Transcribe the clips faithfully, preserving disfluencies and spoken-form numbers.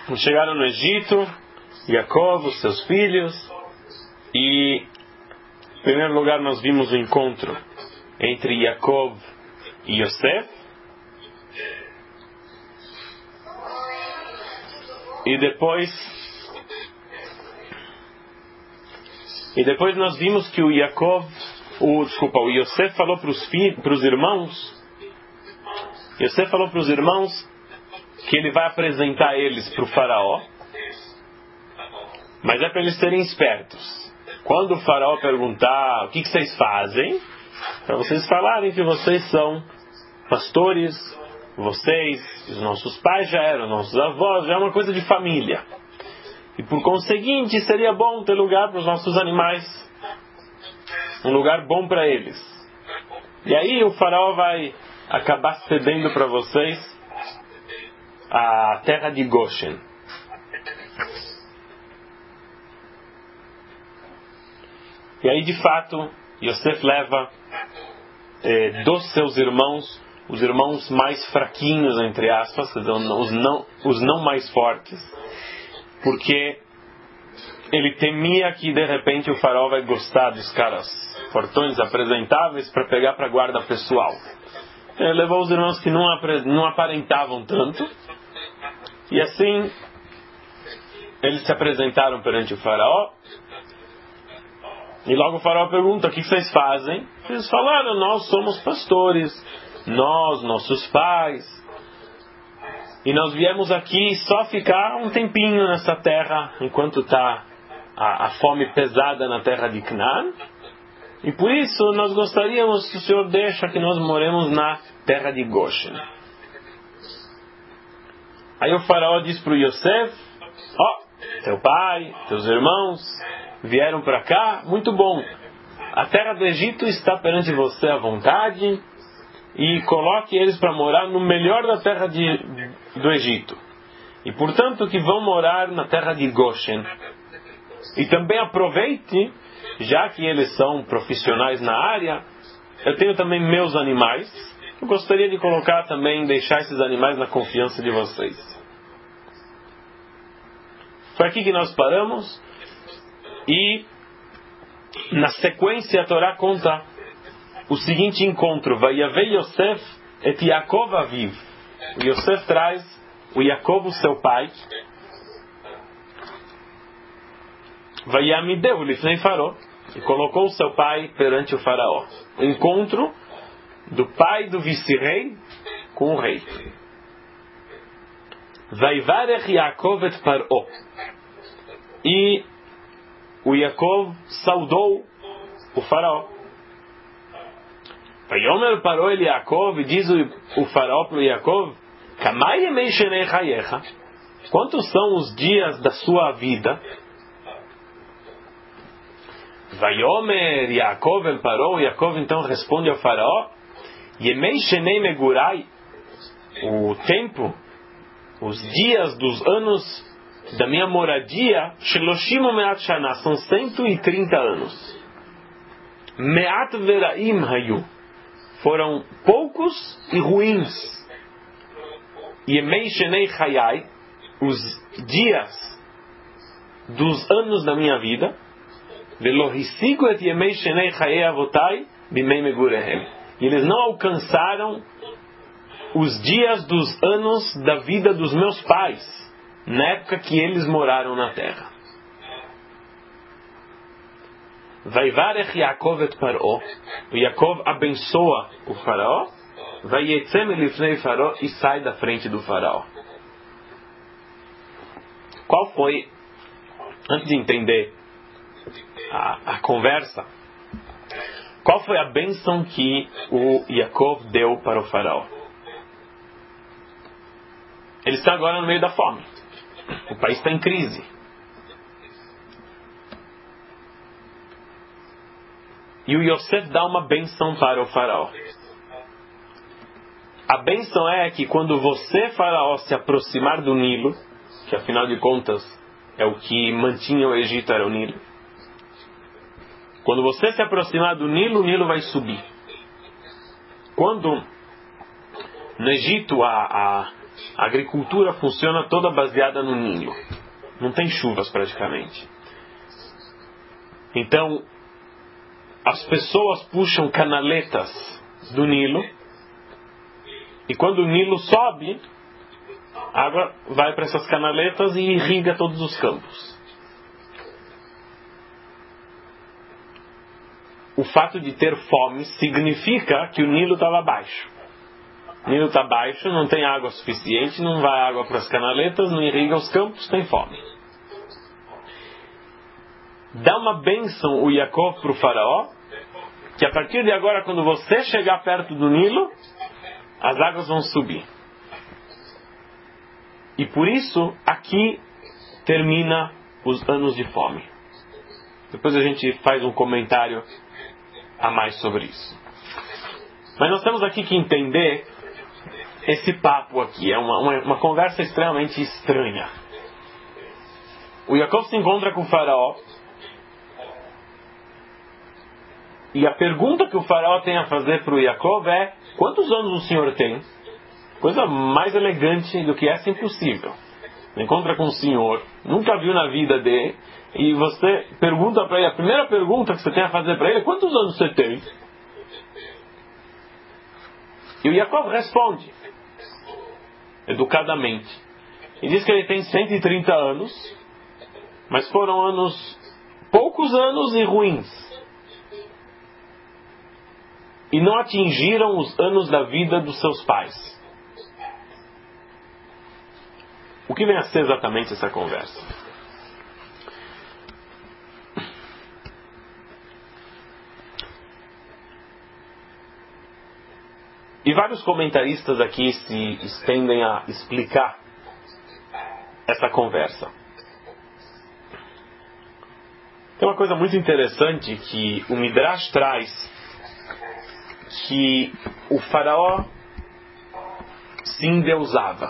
chegaram no Egito, Yaakov, os seus filhos, e em primeiro lugar nós vimos o encontro entre Yaakov e Yosef, e depois e depois nós vimos que o Yaakov, o, desculpa, o Yosef falou para os filhos, para os irmãos, Yosef falou para os irmãos que ele vai apresentar eles para o faraó, mas é para eles serem espertos. Quando o faraó perguntar o que, que vocês fazem, para vocês falarem que vocês são pastores, vocês, os nossos pais já eram, nossos avós, já é uma coisa de família. E por conseguinte, seria bom ter lugar para os nossos animais, um lugar bom para eles. E aí o faraó vai acabar cedendo para vocês a terra de Goshen. E aí, de fato, Yosef leva eh, dos seus irmãos, os irmãos mais fraquinhos, entre aspas, os não, os não mais fortes, porque ele temia que, de repente, o faraó vai gostar dos caras fortões, apresentáveis, para pegar para a guarda pessoal. Ele levou os irmãos que não, não aparentavam tanto, e assim eles se apresentaram perante o faraó. E logo o faraó pergunta: o que vocês fazem? Eles falaram: nós somos pastores, nós, nossos pais, e nós viemos aqui só ficar um tempinho nessa terra, enquanto está a, a fome pesada na terra de Canaã, e por isso nós gostaríamos que o Senhor deixe que nós moremos na terra de Goshen. Aí o faraó diz para o Yosef: ó, oh, teu pai, teus irmãos vieram para cá, muito bom. A terra do Egito está perante você à vontade, e coloque eles para morar no melhor da terra de, do Egito. E portanto que vão morar na terra de Goshen. E também aproveite, já que eles são profissionais na área, eu tenho também meus animais. Eu gostaria de colocar também, deixar esses animais na confiança de vocês. Foi aqui que nós paramos. E na sequência a Torá conta o seguinte encontro: Vayavei Yosef et Yaakov aviv. O Yosef traz o Yaakov, o seu pai, Vayamideu lifnei faraó, e colocou o seu pai perante o faraó. O encontro do pai do vice-rei com o rei. Vaivarech Yaakov et Paró. E o Yaakov saudou o faraó. Vayomer Paró el Yaakov, e diz o, o faraó para o Yaakov: Kamai yemei shenei chayecha? Quantos são os dias da sua vida? Vayomer Yaakov el Paró, Yaakov então responde ao faraó: Yemei shenei megurai, o tempo, os dias dos anos da minha moradia, Sheloshim Meat Shana, são cento e trinta anos. Meat Veraim Hayu, foram poucos e ruins. Yemei Shenei Chayai, os dias dos anos da minha vida. Velohisigo et Yemei Shenei Chayei Avotai Bimei Megurehem. E eles não alcançaram os dias dos anos da vida dos meus pais, na época que eles moraram na terra. Vaivarech Yaakov et Paró. O Yaakov abençoa o faraó. Vayetzem elifnei faraó, e sai da frente do faraó. Qual foi, antes de entender a, a conversa, qual foi a bênção que o Yaakov deu para o faraó? Ele está agora no meio da fome. O país está em crise. E o Yosef dá uma bênção para o faraó. A bênção é que quando você, faraó, se aproximar do Nilo, que afinal de contas é o que mantinha o Egito, era o Nilo. Quando você se aproximar do Nilo, o Nilo vai subir. Quando no Egito a, a, A agricultura funciona toda baseada no Nilo. Não tem chuvas praticamente. Então, as pessoas puxam canaletas do Nilo, e quando o Nilo sobe, a água vai para essas canaletas e irriga todos os campos. O fato de ter fome significa que o Nilo estava baixo. O Nilo está baixo, não tem água suficiente, não vai água para as canaletas, não irriga os campos, tem fome. Dá uma bênção o Yaakov para o faraó, que a partir de agora, quando você chegar perto do Nilo, as águas vão subir. E por isso, aqui termina os anos de fome. Depois a gente faz um comentário a mais sobre isso. Mas nós temos aqui que entender esse papo aqui. É uma, uma, uma conversa extremamente estranha. O Yaakov se encontra com o faraó, e a pergunta que o faraó tem a fazer para o Yaakov é: quantos anos o senhor tem? Coisa mais elegante do que essa, impossível. Encontra com o senhor, nunca viu na vida dele, e você pergunta para ele, a primeira pergunta que você tem a fazer para ele é: quantos anos você tem? E o Yaakov responde, educadamente. E diz que ele tem cento e trinta anos, mas foram anos, poucos anos e ruins. E não atingiram os anos da vida dos seus pais. O que vem a ser exatamente essa conversa? E vários comentaristas aqui se estendem a explicar essa conversa. Tem uma coisa muito interessante que o Midrash traz, que o faraó se endeusava.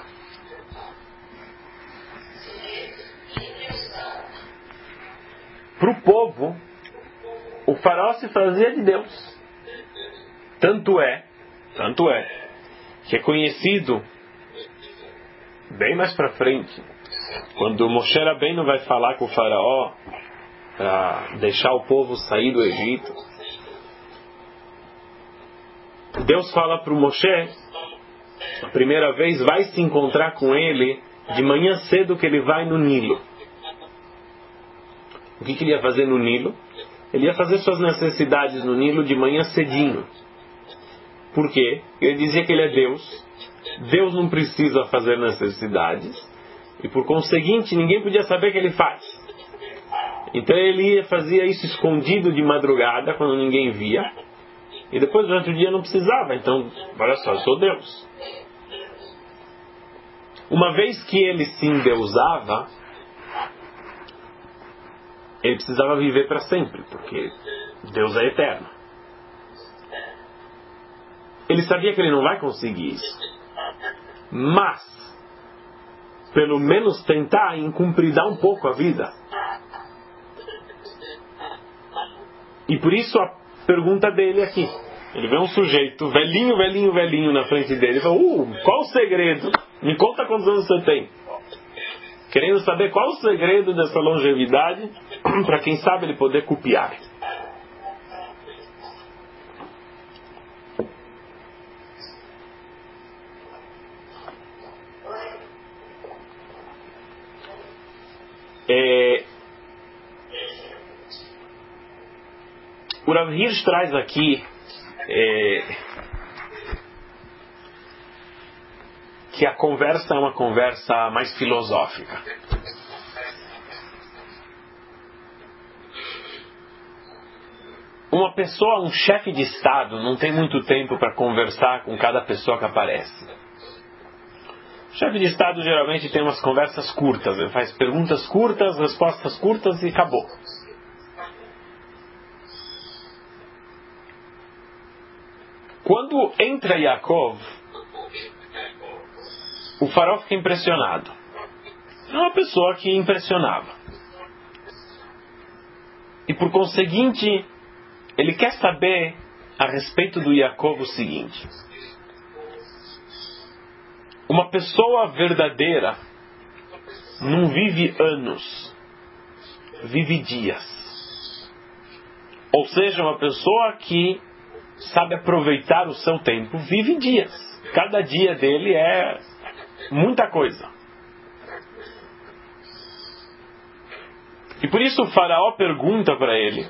Para o povo, o faraó se fazia de Deus. Tanto é, tanto é, que é conhecido bem mais para frente, quando Moshe Rabbeinu vai falar com o faraó para deixar o povo sair do Egito, Deus fala para o Moshe, a primeira vez, vai se encontrar com ele de manhã cedo, que ele vai no Nilo. O que, que ele ia fazer no Nilo? Ele ia fazer suas necessidades no Nilo de manhã cedinho. Por quê? Ele dizia que ele é Deus. Deus não precisa fazer necessidades. E por conseguinte, ninguém podia saber que ele faz. Então ele fazia isso escondido de madrugada, quando ninguém via. E depois, durante o dia, não precisava. Então, olha só, eu sou Deus. Uma vez que ele se endeusava, ele precisava viver para sempre, porque Deus é eterno. Ele sabia que ele não vai conseguir isso. Mas, pelo menos tentar encumpridar um pouco a vida. E por isso a pergunta dele aqui. Ele vê um sujeito velhinho, velhinho, velhinho na frente dele e fala: uh, qual o segredo? Me conta quantos anos você tem. Querendo saber qual o segredo dessa longevidade, para quem sabe ele poder copiar. É... O Rav Hirsch traz aqui é... que a conversa é uma conversa mais filosófica. Uma pessoa, um chefe de Estado, não tem muito tempo para conversar com cada pessoa que aparece. O chefe de Estado geralmente tem umas conversas curtas. Ele faz perguntas curtas, respostas curtas e acabou. Quando entra Yaakov, o faraó fica impressionado. É uma pessoa que impressionava. E por conseguinte, ele quer saber a respeito do Yaakov o seguinte: uma pessoa verdadeira não vive anos, vive dias. Ou seja, uma pessoa que sabe aproveitar o seu tempo, vive dias. Cada dia dele é muita coisa. E por isso o faraó pergunta para ele: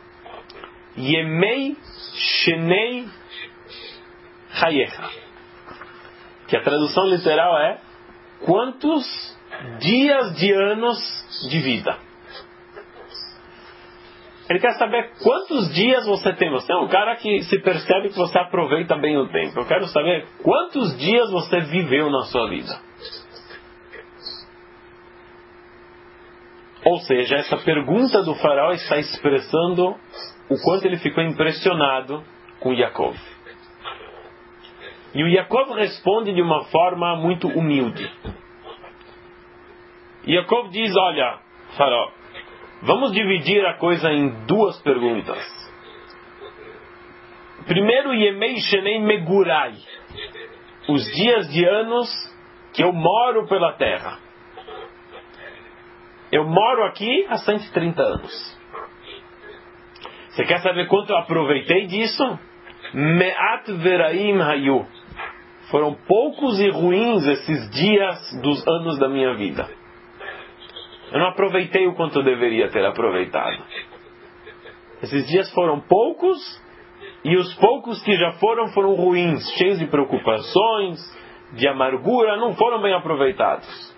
Yemei Shenei Chayecha, que a tradução literal é: quantos dias de anos de vida? Ele quer saber quantos dias você tem. Você é um cara que se percebe que você aproveita bem o tempo. Eu quero saber quantos dias você viveu na sua vida. Ou seja, essa pergunta do faraó está expressando o quanto ele ficou impressionado com Yaakov. E o Yaakov responde de uma forma muito humilde. Yaakov diz: olha, faraó, vamos dividir a coisa em duas perguntas. Primeiro, Yemei Shenei Megurai, os dias de anos que eu moro pela terra. Eu moro aqui há cento e trinta anos. Você quer saber quanto eu aproveitei disso? Me'at veraim hayu. Foram poucos e ruins esses dias dos anos da minha vida. Eu não aproveitei o quanto eu deveria ter aproveitado. Esses dias foram poucos, e os poucos que já foram, foram ruins, cheios de preocupações, de amargura, não foram bem aproveitados.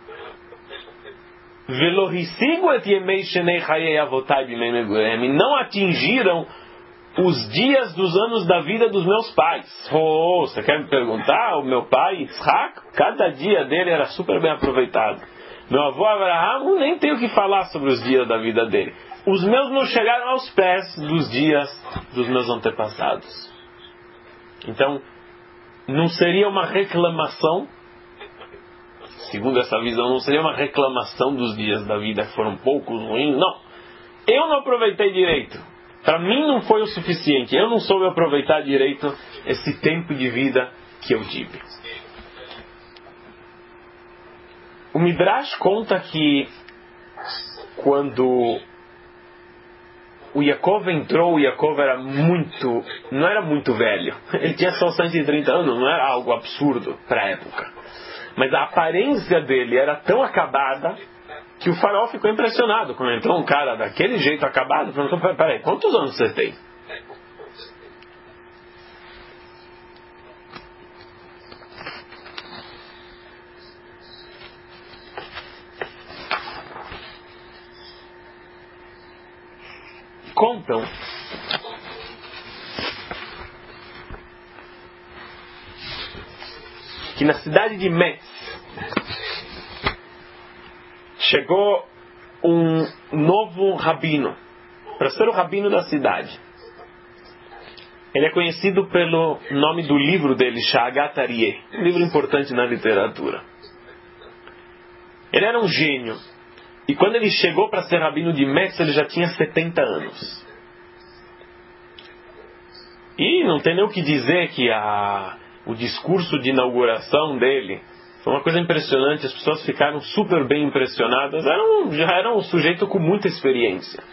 Não atingiram os dias dos anos da vida dos meus pais. Oh, você quer me perguntar? O meu pai, Yitzhak, cada dia dele era super bem aproveitado. Meu avô Abraham, nem tenho o que falar sobre os dias da vida dele. Os meus não chegaram aos pés dos dias dos meus antepassados. Então, não seria uma reclamação, segundo essa visão, não seria uma reclamação dos dias da vida que foram poucos, ruins. Não. Eu não aproveitei direito. Para mim não foi o suficiente. Eu não soube aproveitar direito esse tempo de vida que eu tive. O Midrash conta que quando o Yaakov entrou, o Yaakov era muito, não era muito velho. Ele tinha só cento e trinta anos, não era algo absurdo para a época. Mas a aparência dele era tão acabada que o faraó ficou impressionado. Quando entrou um cara daquele jeito acabado, perguntou: peraí, quantos anos você tem? Contam que na cidade de Metz chegou um novo rabino para ser o rabino da cidade. Ele é conhecido pelo nome do livro dele, Sha'agat Aryeh, um livro importante na literatura. Ele era um gênio. E quando ele chegou para ser rabino de Metz, ele já tinha setenta anos. E não tem nem o que dizer que a, o discurso de inauguração dele foi uma coisa impressionante. As pessoas ficaram super bem impressionadas. Era um, já era um sujeito com muita experiência.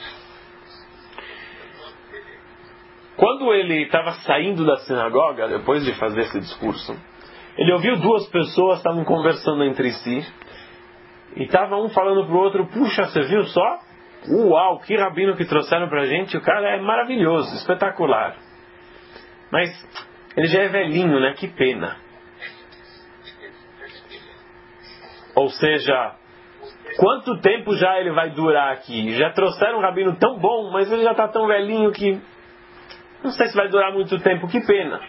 Quando ele estava saindo da sinagoga, depois de fazer esse discurso, ele ouviu duas pessoas estavam conversando entre si. E estava um falando para o outro: puxa, você viu só? Uau, que rabino que trouxeram para a gente. O cara é maravilhoso, espetacular. Mas ele já é velhinho, né? Que pena. Ou seja, quanto tempo já ele vai durar aqui? Já trouxeram um rabino tão bom, mas ele já está tão velhinho que não sei se vai durar muito tempo. Que pena.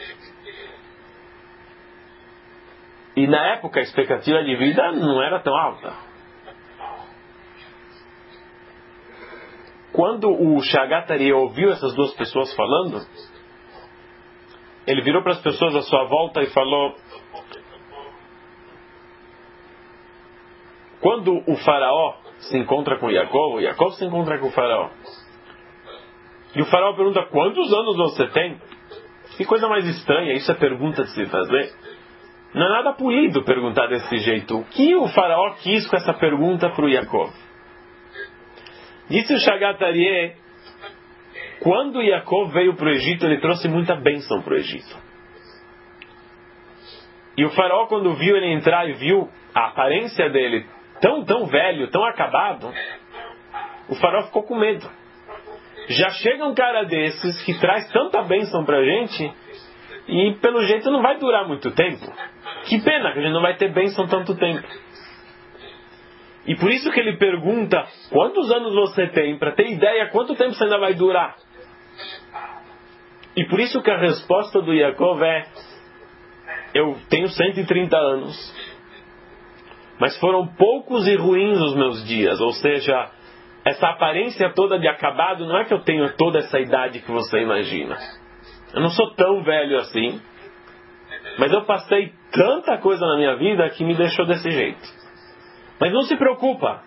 E na época a expectativa de vida não era tão alta. Quando o Sha'agat Aryeh ouviu essas duas pessoas falando, ele virou para as pessoas à sua volta e falou: quando o faraó se encontra com Yaakov, o Yaakov se encontra com o faraó. E o faraó pergunta: quantos anos você tem? Que coisa mais estranha, isso é pergunta de se fazer. Não é nada polido perguntar desse jeito. O que o faraó quis com essa pergunta para o Yaakov? Disse o Shagat Aryeh, quando Yaakov veio para o Egito, ele trouxe muita bênção para o Egito. E o faraó, quando viu ele entrar e viu a aparência dele tão, tão velho, tão acabado, o faraó ficou com medo. Já chega um cara desses que traz tanta bênção para a gente e pelo jeito não vai durar muito tempo. Que pena que a gente não vai ter bênção tanto tempo. E por isso que ele pergunta, quantos anos você tem, para ter ideia quanto tempo você ainda vai durar. E por isso que a resposta do Yaakov é, eu tenho cento e trinta anos, mas foram poucos e ruins os meus dias. Ou seja, essa aparência toda de acabado, não é que eu tenho toda essa idade que você imagina. Eu não sou tão velho assim, mas eu passei tanta coisa na minha vida que me deixou desse jeito. Mas não se preocupa.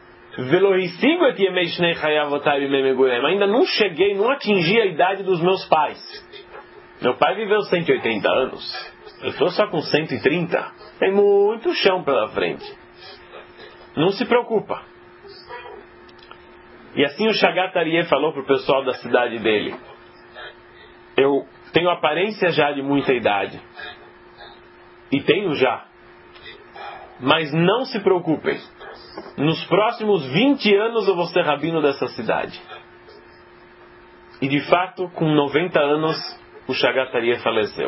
Ainda não cheguei, não atingi a idade dos meus pais. Meu pai viveu cento e oitenta anos. Eu estou só com cento e trinta. Tem muito chão pela frente. Não se preocupa. E assim o Shagat Aryeh falou para o pessoal da cidade dele. Eu tenho aparência já de muita idade. E tenho já. Mas não se preocupem. Nos próximos vinte anos eu vou ser rabino dessa cidade. E de fato, com noventa anos, o Shagat Aryeh faleceu.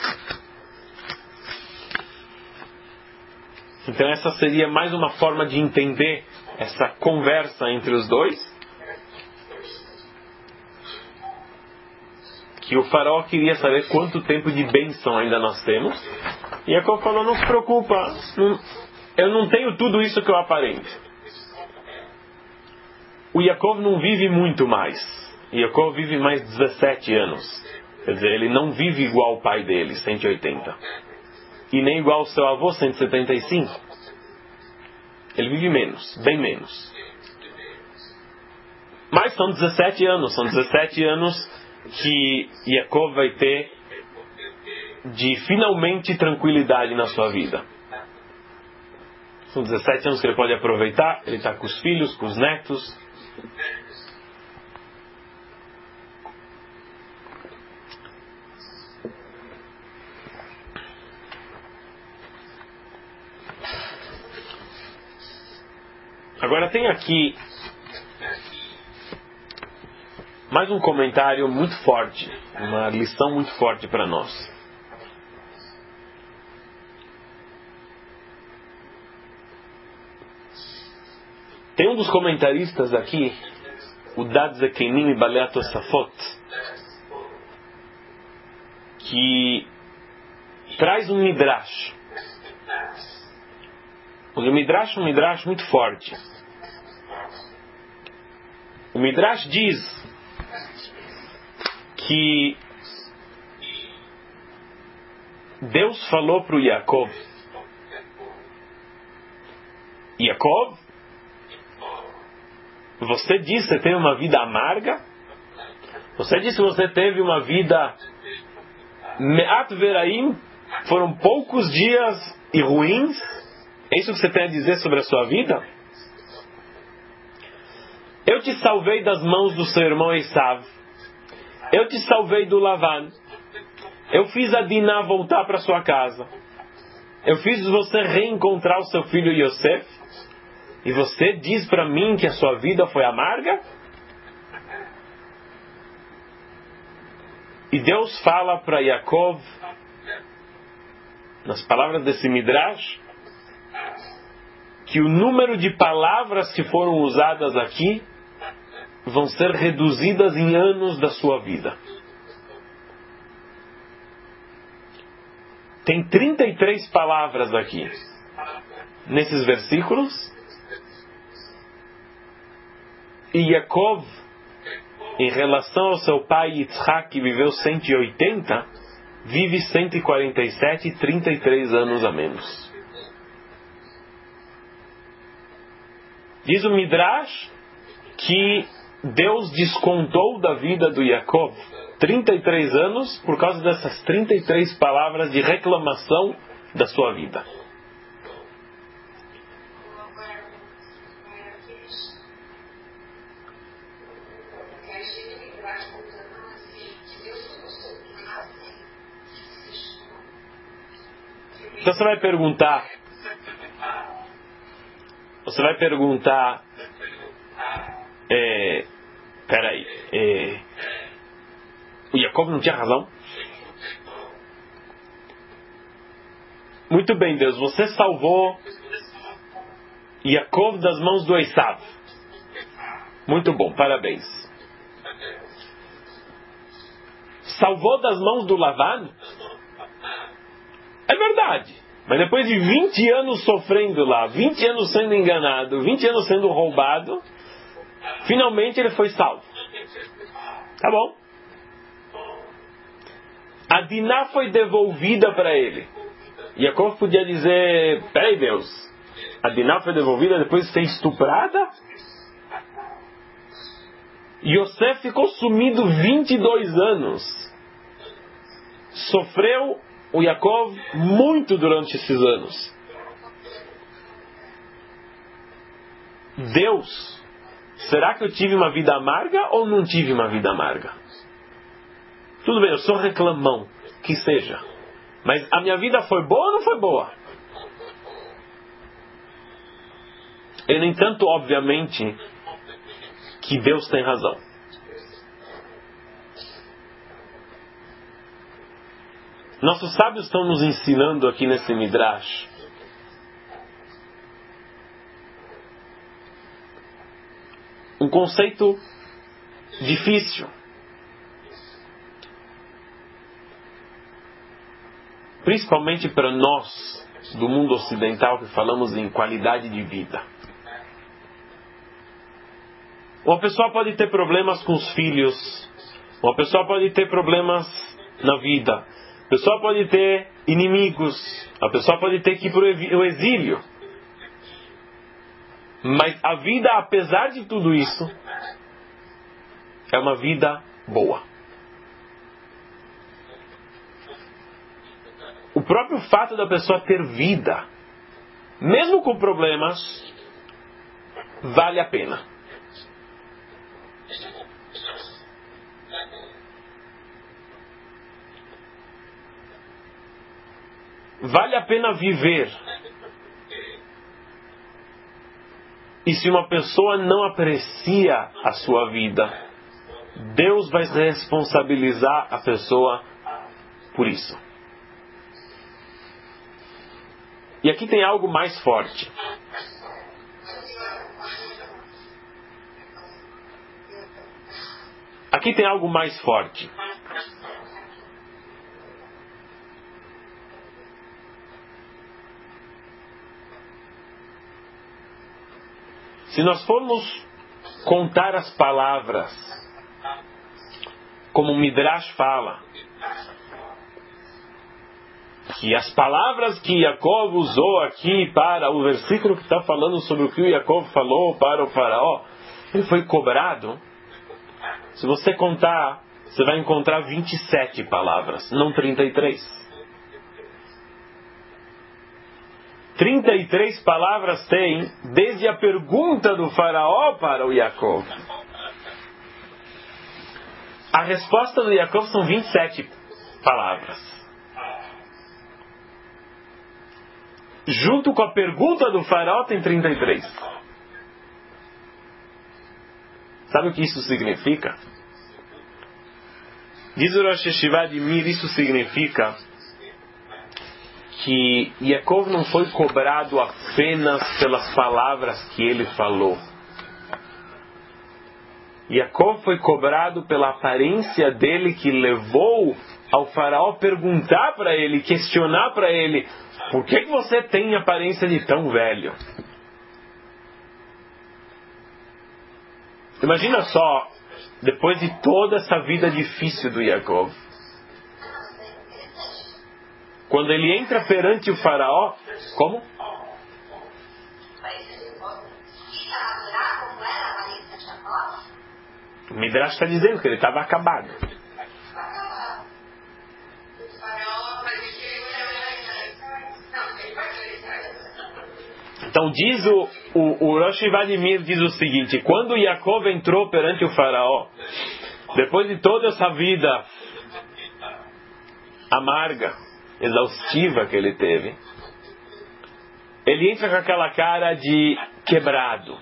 Então essa seria mais uma forma de entender essa conversa entre os dois. Que o faraó queria saber quanto tempo de bênção ainda nós temos. E Yaakov falou, não se preocupa, não, eu não tenho tudo isso que eu aparento. O Yaakov não vive muito mais. O Yaakov vive mais dezessete anos. Quer dizer, ele não vive igual o pai dele, cento e oitenta. E nem igual o seu avô, cento e setenta e cinco. Ele vive menos, bem menos. Mas são dezessete anos, são dezessete anos que Yaakov vai ter de finalmente tranquilidade na sua vida. São dezessete anos que ele pode aproveitar, ele está com os filhos, com os netos. Agora tem aqui mais um comentário muito forte, uma lição muito forte para nós. Tem um dos comentaristas aqui, o Dad Zekenim Balei Tosafot, que traz um midrash. O midrash é um midrash muito forte. O midrash diz que Deus falou para o Yaakov, Yaakov, você disse que você teve uma vida amarga, você disse que você teve uma vida me'at veraim, foram poucos dias e ruins. É isso que você tem a dizer sobre a sua vida? Eu te salvei das mãos do seu irmão Esav. Eu te salvei do Lavan. Eu fiz a Diná voltar para sua casa. Eu fiz você reencontrar o seu filho Yosef. E você diz para mim que a sua vida foi amarga? E Deus fala para Yaakov, nas palavras desse Midrash, que o número de palavras que foram usadas aqui vão ser reduzidas em anos da sua vida. Tem trinta e três palavras aqui, nesses versículos. E Yaakov, em relação ao seu pai Yitzhak, que viveu cento e oitenta, vive cento e quarenta e sete, trinta e três anos a menos. Diz o Midrash que Deus descontou da vida do Yaakov trinta e três anos por causa dessas trinta e três palavras de reclamação da sua vida. Então você vai perguntar, você vai perguntar, é, peraí, é, o Jacob não tinha razão? Muito bem, Deus, você salvou Jacob das mãos do Esav. Muito bom, parabéns. Salvou das mãos do Lavan? É verdade, mas depois de vinte anos sofrendo lá, vinte anos sendo enganado, vinte anos sendo roubado, finalmente ele foi salvo. Tá bom? A Diná foi devolvida para ele. Jacob podia dizer, peraí Deus, a Diná foi devolvida depois de ser estuprada? Yosef ficou sumido vinte e dois anos. Sofreu o Jacob muito durante esses anos. Deus, será que eu tive uma vida amarga ou não tive uma vida amarga? Tudo bem, eu sou reclamão, que seja. Mas a minha vida foi boa ou não foi boa? E, no entanto, obviamente, que Deus tem razão. Nossos sábios estão nos ensinando aqui nesse Midrash um conceito difícil. Principalmente para nós, do mundo ocidental, que falamos em qualidade de vida. Uma pessoa pode ter problemas com os filhos. Uma pessoa pode ter problemas na vida. A pessoa pode ter inimigos. A pessoa pode ter que ir para o exílio. Mas a vida, apesar de tudo isso, é uma vida boa. O próprio fato da pessoa ter vida, mesmo com problemas, vale a pena. Vale a pena viver. E se uma pessoa não aprecia a sua vida, Deus vai responsabilizar a pessoa por isso. E aqui tem algo mais forte. Aqui tem algo mais forte. Se nós formos contar as palavras, como o Midrash fala, que as palavras que Jacob usou aqui para o versículo que está falando sobre o que o Jacob falou para o faraó, ele foi cobrado. Se você contar, você vai encontrar vinte e sete palavras, não trinta e três. trinta e três palavras tem desde a pergunta do faraó para o Jacob. A resposta do Jacob são vinte e sete palavras. Junto com a pergunta do faraó tem trinta e três. Sabe o que isso significa? Diz o Rosh Yeshiva de Mir, isso significa que Jacob não foi cobrado apenas pelas palavras que ele falou. Jacob foi cobrado pela aparência dele, que levou ao faraó perguntar para ele, questionar para ele: por que você tem aparência de tão velho? Imagina só, depois de toda essa vida difícil do Jacob, quando ele entra perante o faraó, como? O Midrash está dizendo que ele estava acabado. Então diz o, o, o Rosh Vladimir diz o seguinte: quando Yaakov entrou perante o faraó, depois de toda essa vida amarga, exaustiva que ele teve, ele entra com aquela cara de quebrado.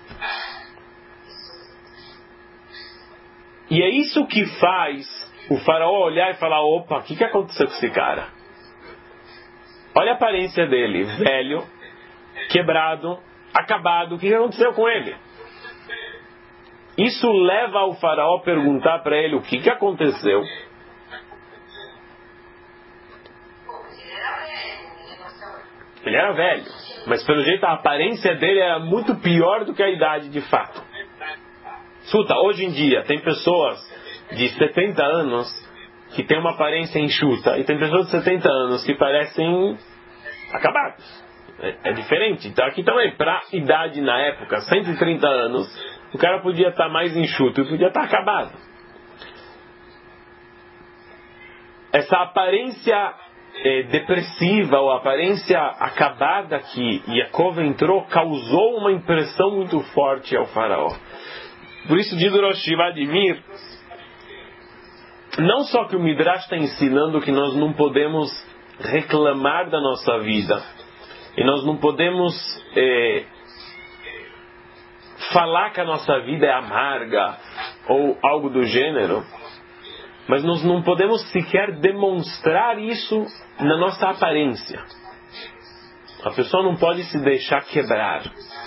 E é isso que faz o faraó olhar e falar: opa, o que, que aconteceu com esse cara? Olha a aparência dele, velho, quebrado, acabado, o que, que aconteceu com ele? Isso leva o faraó a perguntar para ele o que, que aconteceu. Ele era velho, mas pelo jeito a aparência dele era muito pior do que a idade de fato. Escuta, hoje em dia tem pessoas de setenta anos que têm uma aparência enxuta e tem pessoas de setenta anos que parecem acabados. É, é diferente. Então aqui também, para a idade na época, cento e trinta anos, o cara podia estar mais enxuto e podia estar acabado. Essa aparência é, depressiva ou aparência acabada que Yaakov entrou causou uma impressão muito forte ao faraó. Por isso diz o Rosh Vladimir, não só que o Midrash está ensinando que nós não podemos reclamar da nossa vida, e nós não podemos é, falar que a nossa vida é amarga, ou algo do gênero, mas nós não podemos sequer demonstrar isso na nossa aparência. A pessoa não pode se deixar quebrar.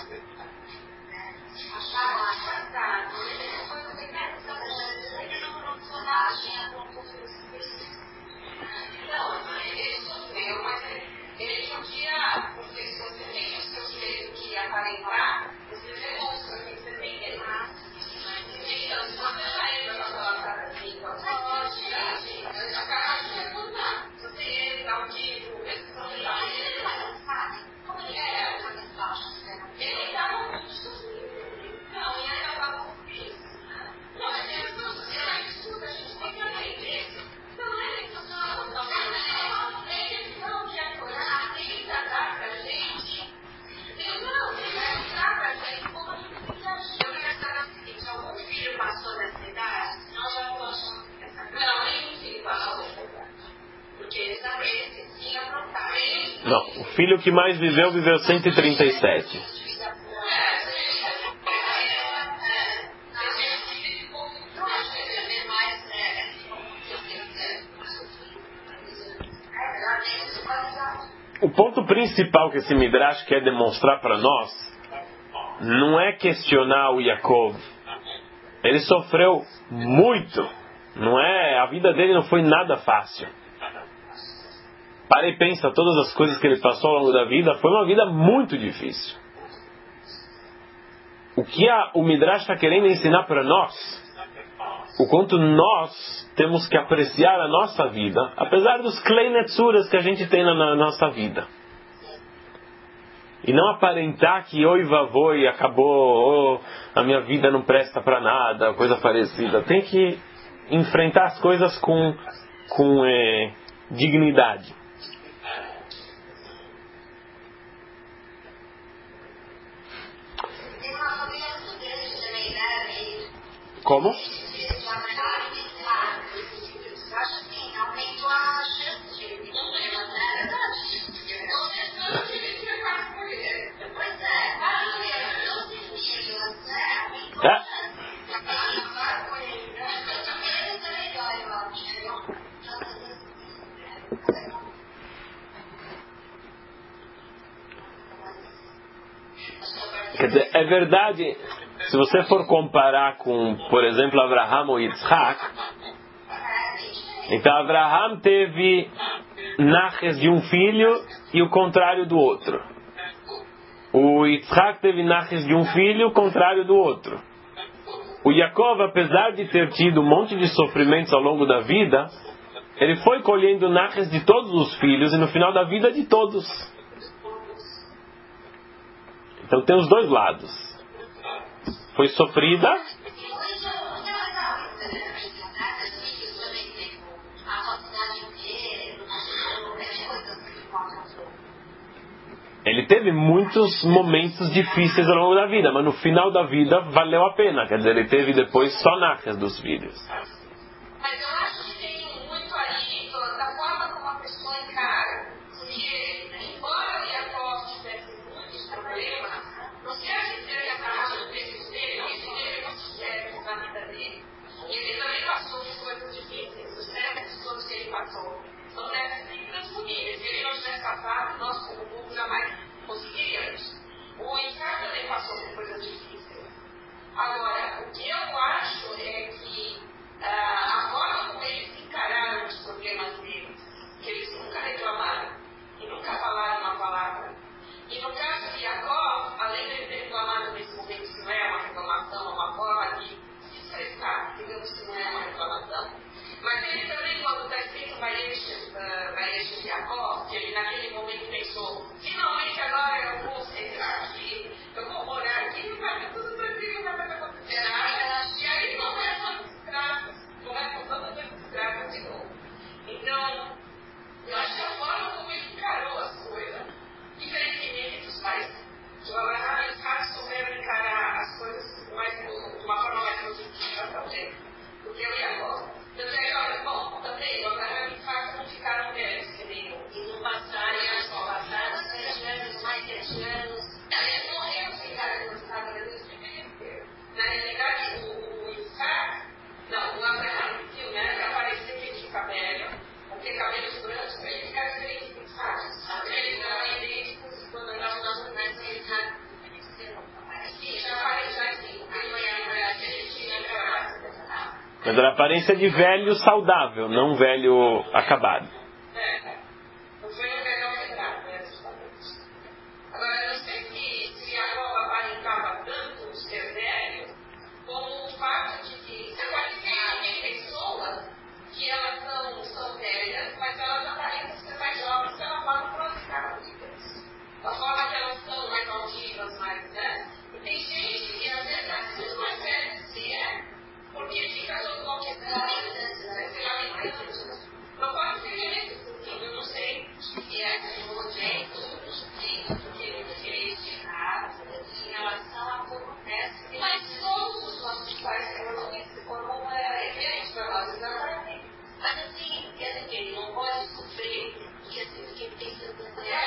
Não, o filho que mais viveu, viveu cento e trinta e sete. O ponto principal que esse Midrash quer demonstrar para nós não é questionar o Yaakov. Ele sofreu muito. Não é, a vida dele não foi nada fácil. Para e pensa, todas as coisas que ele passou ao longo da vida, foi uma vida muito difícil. O que a, o Midrash está querendo ensinar para nós, o quanto nós temos que apreciar a nossa vida, apesar dos klei netzuras que a gente tem na, na nossa vida. E não aparentar que oi vavoi, acabou, oh, a minha vida não presta para nada, coisa parecida. Tem que enfrentar as coisas com, com é, dignidade. Como? É. Quer dizer, é verdade, se você for comparar com, por exemplo, Abraham ou Yitzhak, então Abraham teve naches de um filho e o contrário do outro. O Yitzhak teve naches de um filho e o contrário do outro. O Yaakov, apesar de ter tido um monte de sofrimentos ao longo da vida, ele foi colhendo naches de todos os filhos e no final da vida de todos. Então tem os dois lados. Foi sofrida. ele teve muitos momentos difíceis ao longo da vida, mas no final da vida valeu a pena. Quer dizer, ele teve depois só nachas dos filhos. Mas eu acho que tem muito aí da forma como a pessoa encara. Porque, embora o Yaakov tivesse muitos problemas, não quer dizer que a palavra do filho dele, que ele não sucesso na vida dele. E ele também passou por coisas difíceis, os testes todos que ele passou. São testes intransponíveis. Se ele não tivesse passado, nós como povo jamais conseguiríamos. O Isaac também passou por coisas difíceis. Agora, o que eu acho é que ah, a forma como eles encararam os problemas deles, que eles nunca reclamaram e nunca falaram uma palavra. E no caso de Jacó, além de ele ter reclamado nesse momento que não é uma reclamação, é uma forma de se expressar, digamos que não é uma reclamação, mas ele também, quando está escrito Vayesh de Jacó, que ele naquele momento pensou, finalmente agora eu vou entrar aqui, eu vou morar aqui, e vai ficar tudo tranquilo, não vai acontecer nada. E aí começam as desgraças, começam todas as desgraças de novo. Então, eu acho que a forma como ele encarou as coisas, diferentemente dos pais, de Abraham e Isaac souberam encarar as coisas mais, de uma forma mais positiva também, do que eu e agora. Eu sei, olha, bom, também, o Abraham e Isaac não ficaram velhos, que nem eu. E não passaram, e só passaram sete anos, mais sete anos. Eles morreram sem cara de estado de Deus, na realidade, o, o Isaac, não, o Abraham viu, né, que apareceu que ele fica velho, porque cabelos brancos, para ele ficar diferente de Isaac. Eles eram idênticos quando andavam nas mulheres, eles já sim, já apareceu assim, porque ele não era ele tinha graça. Mas a aparência de velho saudável, não velho acabado. É, não foi um velho quebrado, né? Agora, eu não sei se, se a Jacó aparentava tanto ser velho, como o fato de que você pode ter pessoas que elas são, são velhas, mas elas aparentam ser mais jovens pela forma como elas ficaram vivas. A forma que elas são mais altivas, mais, né? E tem gente que às vezes é muito mais velha que se é. Porque fica todo qualquer coisa, sei lá, não pode ser nesse sentido, eu não sei se é o jeito, porque ele fez errado em relação a como acontece. Mas todos os nossos pais foram evidentes para nós, exatamente. Mas assim, quer dizer que ele não pode sofrer, porque assim, porque ele tem que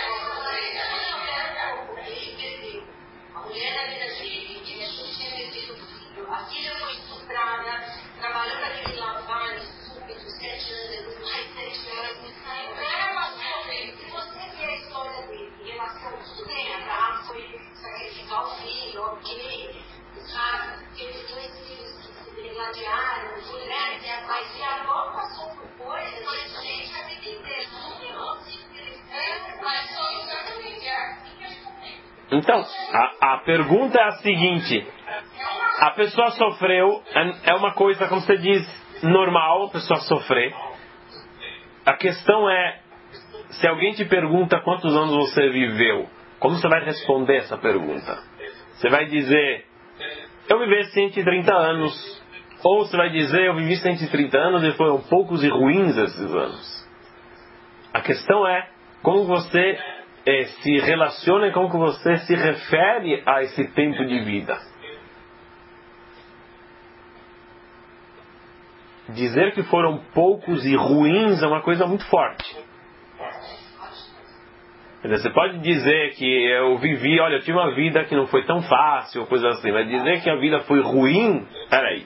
ele perdeu. A mulher da vida dele, ele achou que tinha perdido o filho, a filha foi estuprada, trabalhou naquele lavagem estúpido, sete anos, mais sete horas, para ela sofrer. Se você vê a história dele, em relação a tudo bem, Abraão foi sacrificar o filho, ok, sabe? Teve dois filhos que se degladiaram, mulheres, mas e a avó passou por coisas, mas gente, a vida inteira, não virou assim, mas foi exatamente assim que ele também. Então, a, a pergunta é a seguinte: a pessoa sofreu, é uma coisa, como você diz, normal a pessoa sofrer. A questão é, se alguém te pergunta quantos anos você viveu, como você vai responder essa pergunta? Você vai dizer, eu vivi cento e trinta anos. Ou você vai dizer, eu vivi cento e trinta anos e foram poucos e ruins esses anos. A questão é, como você eh, se relaciona e como que você se refere a esse tempo de vida. Dizer que foram poucos e ruins é uma coisa muito forte. Quer dizer, você pode dizer que eu vivi, olha, eu tive uma vida que não foi tão fácil, coisa assim, mas dizer que a vida foi ruim, peraí.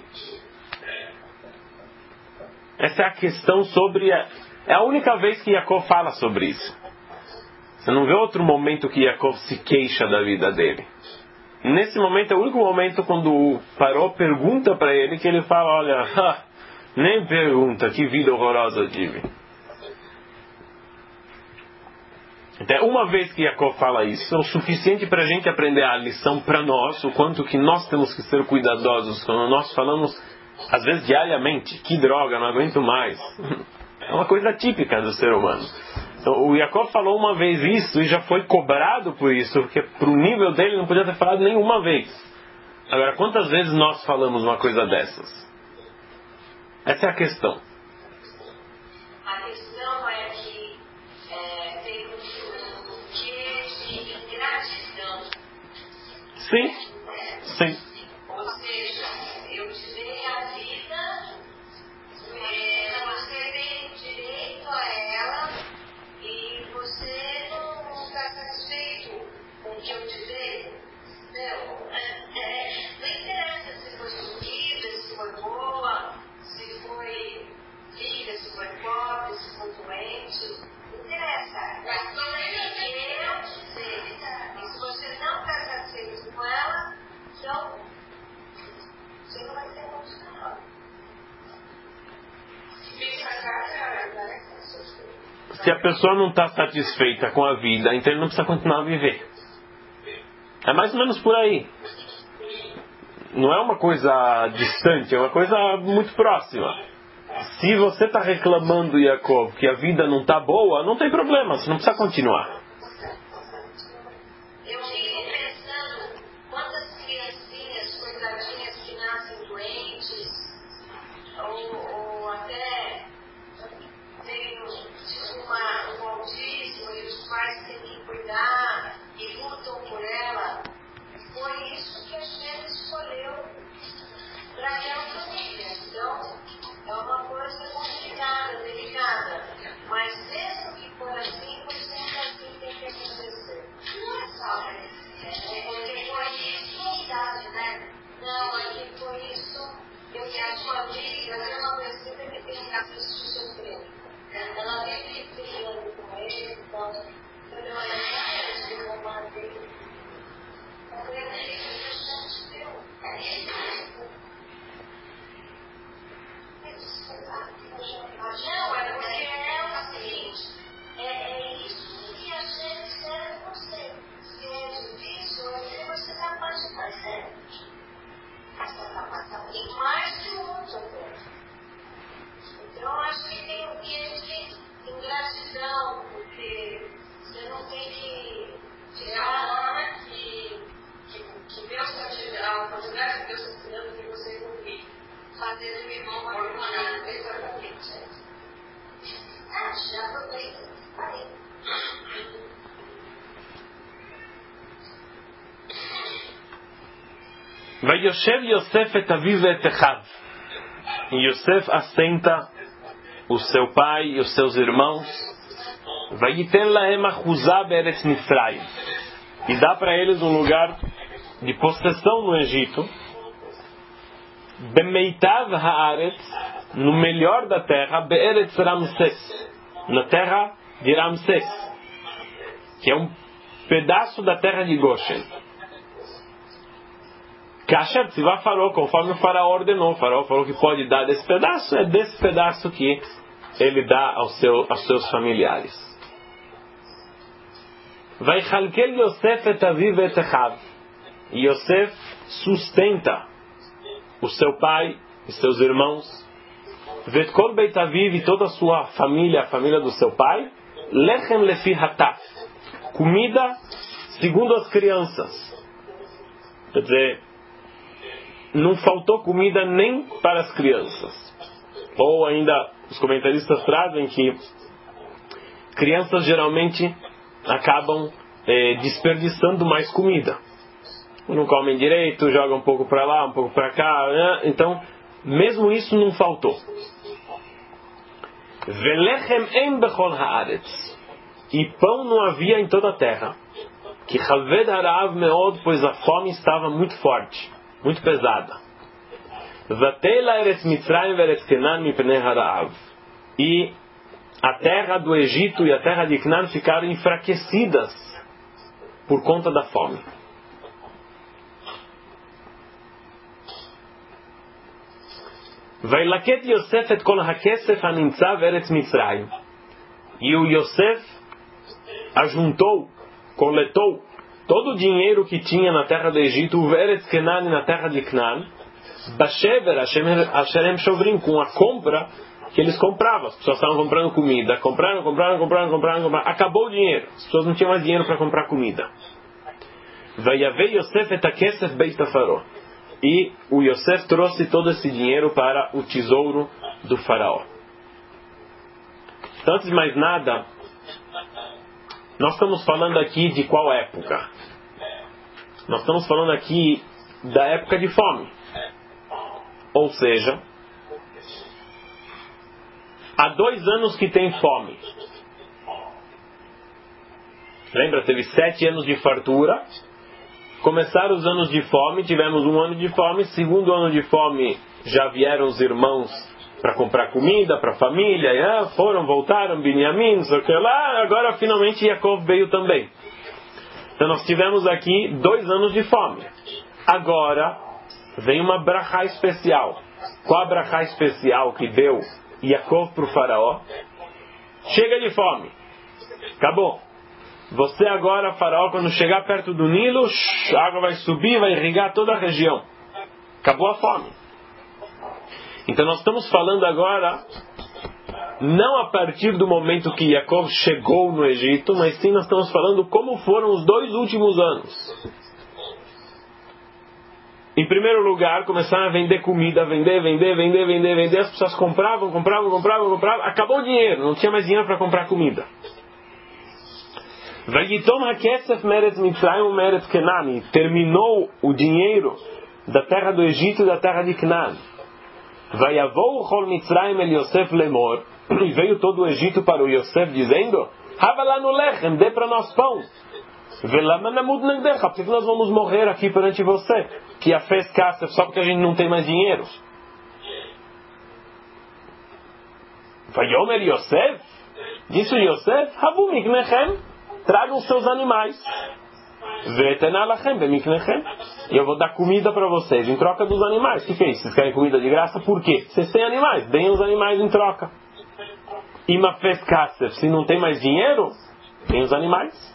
Essa é a questão sobre... A, é a única vez que Jacó fala sobre isso. Você não vê outro momento que Jacó se queixa da vida dele. Nesse momento é o único momento quando o Paró pergunta para ele que ele fala, olha, nem pergunta, que vida horrorosa eu tive. Então, uma vez que Jacó fala isso, é o suficiente para a gente aprender a lição para nós, o quanto que nós temos que ser cuidadosos quando nós falamos, às vezes diariamente, que droga, não aguento mais. É uma coisa típica do ser humano. Então, o Jacó falou uma vez isso e já foi cobrado por isso, porque para o nível dele não podia ter falado nenhuma vez. Agora, quantas vezes nós falamos uma coisa dessas? Essa é a questão. A questão é que é, tem um porquê de Sim, sim. Ou seja, eu te dei a vida, é, você tem direito a ela e você não está satisfeito com o que eu te dei. Não, é, é, não interessa se foi sumida, se foi boa, se foi rica, se foi pobre, se foi doente. Não interessa. Mas não é que eu dizer. E se você não está satisfeito com ela, então você não vai ter continuado. Se a pessoa não está satisfeita com a vida, então ele não precisa continuar a viver. É mais ou menos por aí. Não é uma coisa distante, é uma coisa muito próxima. Se você está reclamando, Yaakov, que a vida não está boa, não tem problema, você não precisa continuar. Eu fico pensando quantas criancinhas, coitadinhas, que nascem doentes, ou, ou até têm uma, um autismo e os pais têm que cuidar e lutam por ela. Foi isso que a gente escolheu para aquela família. Então, é uma coisa complicada, delicada. Mas mesmo que for assim, por sempre assim tem que acontecer. Sabe? É porque foi isso, sabe, né? Não, é que foi isso. Eu tenho uma amiga, ela é uma pessoa que tem que assistir sofrer. Ela vive brigando com ele, então, eu não é de uma dele. Foi a gente que a gente deu. Não, é porque é o seguinte, é, é isso que a gente quer de você. Se é difícil, é que você é capaz de fazer. Você é capaz de fazer mais que o outro até. Então, acho que tem um quê de ingratidão, porque você não tem que tirar a forma que, que, que Deus está te dando, a oportunidade que Deus está te dando, que você cumprir. Fazer do irmão uma oportunidade exatamente. Ah, já aproveita. Aí. Vayoshev Yosef et aviv et echav. E Yosef assenta o seu pai e os seus irmãos. Vayiten lahem achuzah be'eretz Mitzrayim. E dá para eles um lugar de possessão no Egito. Bemeitav haaretz, no melhor da terra, be'eretz Ramsés, na terra de Ramsés, que é um pedaço da terra de Goshen. Kasher Tzivá falou, conforme o faraó ordenou, o faraó falou que pode dar desse pedaço, é desse pedaço que ele dá aos, seu, aos seus familiares. Vai chalkel Yosef et aviv et echav. Yosef sustenta o seu pai e seus irmãos. Vet kol beit aviv, e toda a sua família, a família do seu pai. Lechem lefi hataf, comida segundo as crianças. Quer dizer, não faltou comida nem para as crianças. Ou ainda, os comentaristas trazem que crianças geralmente acabam eh, desperdiçando mais comida. Não comem direito, jogam um pouco para lá, um pouco para cá, né? Então, mesmo isso não faltou. Velechem em bechol haaretz, e pão não havia em toda a terra. Que chaved harav meod, pois a fome estava muito forte, muito pesada. Vatela eretz Mitzrayim veretz Kenan mipnei harav, e a terra do Egito e a terra de Canaã ficaram enfraquecidas por conta da fome. Vailaket Yosef et kol hakesef hanimtza veretz Mitzrayim, e o Yosef ajuntou, coletou todo o dinheiro que tinha na terra do Egito, o veretz Kenan, na terra de Canaã, bashever asherem shovrim, com a compra que eles compravam. As pessoas estavam comprando comida, compraram, compraram, compraram, compraram, compraram. Acabou o dinheiro. As pessoas não tinham mais dinheiro para comprar comida. Vayavei Yosef et hakesef beit Faraó. E o Yosef trouxe todo esse dinheiro para o tesouro do faraó. Então, antes de mais nada, nós estamos falando aqui de qual época? Nós estamos falando aqui da época de fome. Ou seja, há dois anos que tem fome. Lembra, teve sete anos de fartura. Começaram os anos de fome, tivemos um ano de fome. Segundo ano de fome, já vieram os irmãos para comprar comida para a família. E, ah, foram, voltaram, Binyamin, não sei o que lá. Agora finalmente Yaakov veio também. Então nós tivemos aqui dois anos de fome. Agora vem uma brachá especial. Qual a brachá especial que deu Yaakov para o faraó? Chega de fome. Acabou. Você agora, faraó, quando chegar perto do Nilo, a água vai subir, vai irrigar toda a região. Acabou a fome. Então nós estamos falando agora, não a partir do momento que Yaakov chegou no Egito, mas sim nós estamos falando como foram os dois últimos anos. Em primeiro lugar, começaram a vender comida, vender, vender, vender, vender, vender. As pessoas compravam, compravam, compravam, compravam. Acabou o dinheiro, não tinha mais dinheiro para comprar comida. Vayitom hakesef meretz Mitzrayim meretz Kenani. Terminou o dinheiro da terra do Egito e da terra de Canaan. Vayavou chol Mitzrayim el Yosef lemor. E veio todo o Egito para o Yosef dizendo: Hava lanu lechem, dê para nós pão. Velama namud negdecha, porque nós vamos morrer aqui perante você, que a fez kasef só porque a gente não tem mais dinheiro. Vayomer Yosef, disse o Yosef: Habu miknechem, tragam seus animais. Vetenalachem bemiknechem, e eu vou dar comida para vocês em troca dos animais. O que, que é isso? Vocês querem comida de graça? Por quê? Vocês têm animais, deem os animais em troca. Ima fez kasef, se não tem mais dinheiro, deem os animais.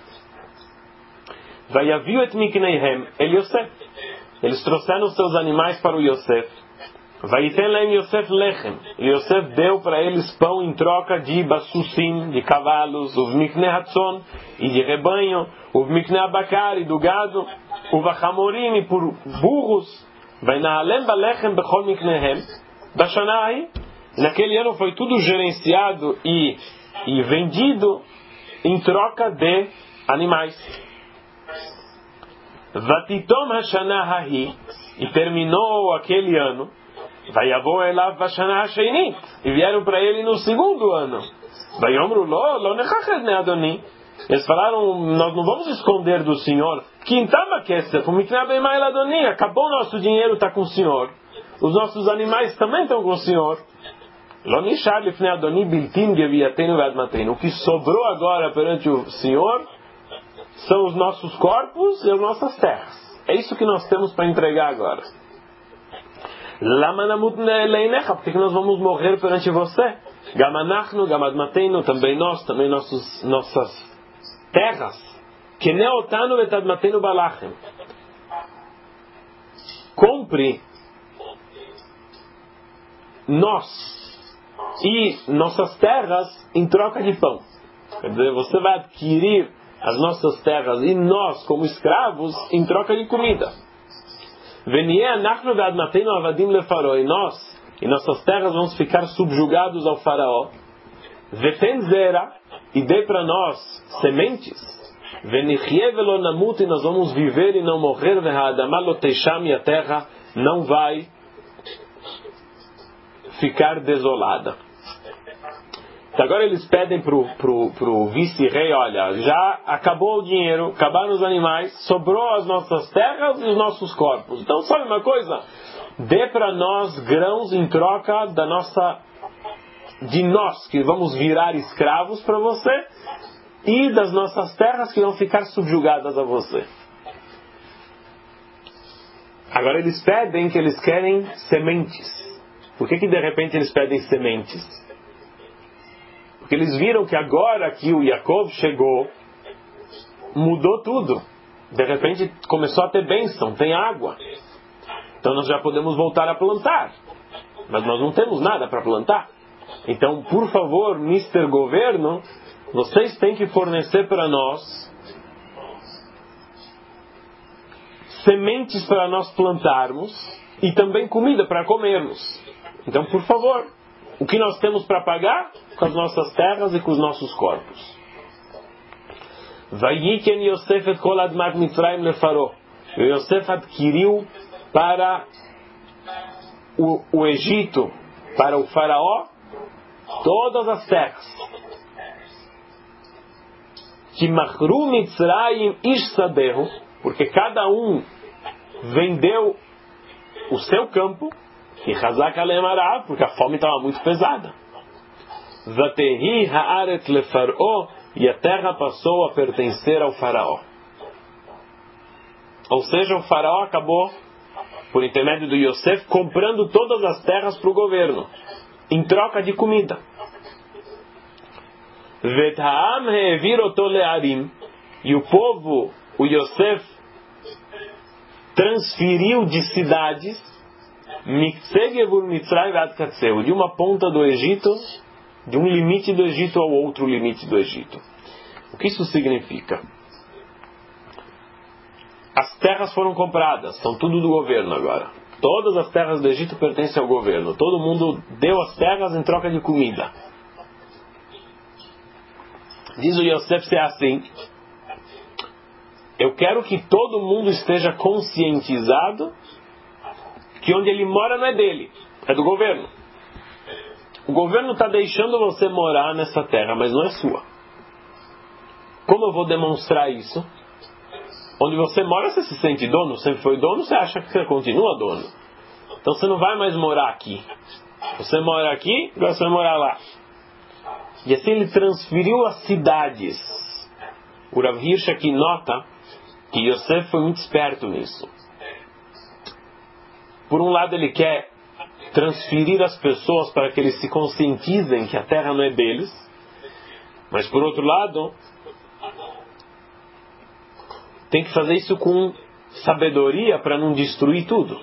Vayaviu et mikneihem el Yosef. Eles trouxeram os seus animais para o Yosef. Vayiten lehem Yosef lechem. E Yosef deu para eles pão em troca de bassusim, de cavalos, uv miknei hatzon, e de rebanho, uv miknei abakar, e do gado, uv achamorim, e por burros. Vainahalem balechem bechol mikneihem. Bashanai. Naquele ano foi tudo gerenciado e, e vendido em troca de animais. Vatitom Hashanah Hahi, e terminou aquele ano. Vayavou elav Hashanah Hasheinit, e vieram para ele no segundo ano. Vayomru lo lo nechached ne Adoni. Eles falaram: nós não vamos esconder do Senhor. Quintama kesef, o miknei b'mai Adoni. Acabou o nosso dinheiro, está com o Senhor. Os nossos animais também estão com o Senhor. Lo nishar lifnei Adoni biltin geviatenu ve'admatenu. O que sobrou agora perante o Senhor são os nossos corpos e as nossas terras. É isso que nós temos para entregar agora. Porque nós vamos morrer perante você. Gamanachnu, gamadmatenu, também nós, também nossos, nossas terras. Keneotanu vetadmatenu balachem. Compre nós e nossas terras em troca de pão. Quer dizer, você vai adquirir as nossas terras e nós, como escravos, em troca de comida. E nós e nossas terras vamos ficar subjugados ao faraó. Vetenzera, e dê para nós sementes. E nós vamos viver e não morrer. E a terra não vai ficar desolada. Agora eles pedem para o vice-rei: olha, já acabou o dinheiro, acabaram os animais, sobrou as nossas terras e os nossos corpos. Então, sabe uma coisa? Dê para nós grãos em troca da nossa, de nós, que vamos virar escravos para você, e das nossas terras que vão ficar subjugadas a você. Agora eles pedem que eles querem sementes. Por que que de repente eles pedem sementes? Porque eles viram que agora que o Yaakov chegou, mudou tudo. De repente começou a ter bênção, tem água. Então nós já podemos voltar a plantar. Mas nós não temos nada para plantar. Então, por favor, mister Governo, vocês têm que fornecer para nós sementes para nós plantarmos e também comida para comermos. Então, por favor, o que nós temos para pagar? Com as nossas terras e com os nossos corpos. Vayiken Yosef et kol admat Mitzrayim leFaro. Yosef adquiriu para o, o Egito, para o faraó, todas as terras. Que machru Mitzrayim ish sadehu, porque cada um vendeu o seu campo, e Hazak alem arav, porque a fome estava muito pesada. Vatehi haaret leFaro, e a terra passou a pertencer ao faraó. Ou seja, o faraó acabou, por intermédio do Yosef, comprando todas as terras para o governo, em troca de comida. Vetha'am he'evir oto le'arim, e o povo, o Yosef, transferiu de cidades, Miksegevur Mitzrayim ad Katseu, de uma ponta do Egito, de um limite do Egito ao outro limite do Egito. O que isso significa? As terras foram compradas, são tudo do governo agora. Todas as terras do Egito pertencem ao governo. Todo mundo deu as terras em troca de comida. Diz o Yosef se é assim: eu quero que todo mundo esteja conscientizado que onde ele mora não é dele, é do governo. O governo está deixando você morar nessa terra, mas não é sua. Como eu vou demonstrar isso? Onde você mora, você se sente dono, sempre foi dono, você acha que você continua dono. Então você não vai mais morar aqui. Você mora aqui, agora você vai morar lá. E assim ele transferiu as cidades. O Rav Hirsch aqui nota que Yosef foi muito esperto nisso. Por um lado ele quer transferir as pessoas para que eles se conscientizem que a terra não é deles. Mas por outro lado, tem que fazer isso com sabedoria para não destruir tudo.